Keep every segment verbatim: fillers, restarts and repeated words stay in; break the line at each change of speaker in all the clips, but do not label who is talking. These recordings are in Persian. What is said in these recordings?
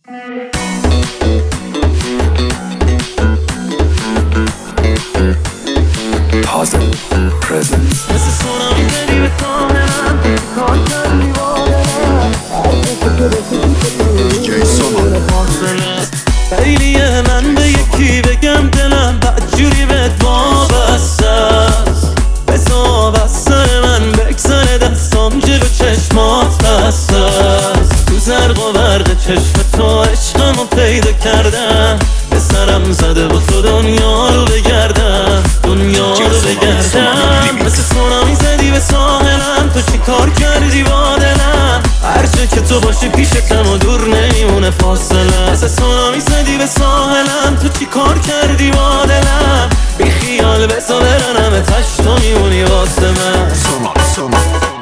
Puzzle Presence.
مثل سونامی زدی به ساحلم، کار کردی بادلم
دی جی سونا.
خیلی من به یکی بگم دلم بدجوری بهت وابسته است، بسا بستر من بگذره دستام جلو چشمات بسته است. تو زرق و برق چشم تو عشقمو پیدا کردم، به سرم زده با تو دنیا رو بگردم، دنیا رو بگردم. مثل سونامی زدی به ساحلم، تو چی کار کردی با دلم؟ هرچه که تو باشی پیشتم و دور نمیمونه فاصله. مثل سونامی زدی به ساحلم، تو چی کار کردی با دلم؟ بی خیال بسا برنم تش تو میمونی واسه من.
سونا سونا.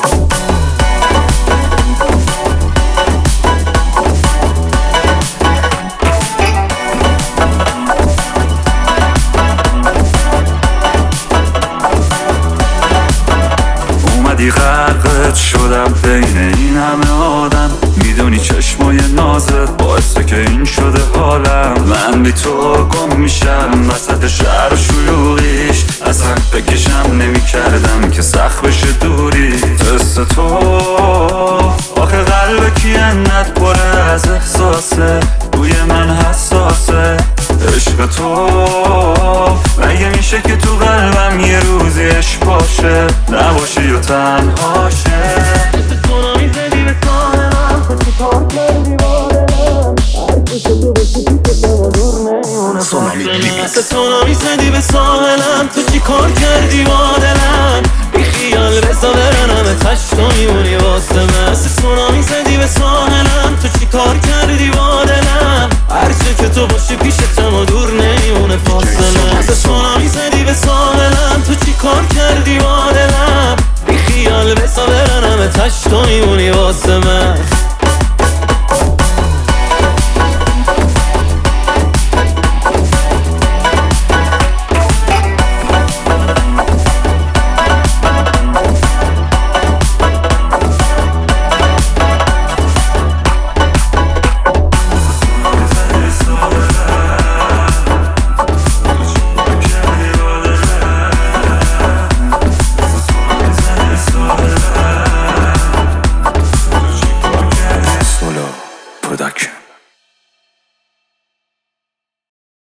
اومدی غرقت شدم بین این همه آدم، میدونی چشمای نازت باعثه که این شده حالم. من بی تو گم میشم وسط شهر و شلوغیش، اصلا بکشم نمی کردم که سخت بشه دوری. تست تو آخه قلب کی انت پره از احساسه، روی من حساسه. عشق تو مگه میشه که تو قلبم یه روزی عشق باشه، نباشی و تنهاشه.
مثل سونامی زدی به ساحلم، تو چی کار کردی با دلم؟ هرچه که تو باشی پیشتم و دور نمیمونه فاصله. مثل سونامی زدی به ساحلم، تو چی کار کردی با دلم؟ بی خیال بسا برنم تش تو میمونی واسه من. مثل سونامی زدی به ساحلم، تو چی کار کردی با دلم؟ هرچه که تو باشی پیشتم و دور نمیمونه فاصله. مثل سونامی زدی به ساحلم، تو چی کار کردی با دلم؟ بی خیال بسا برنم تش تو میمونی واسه من.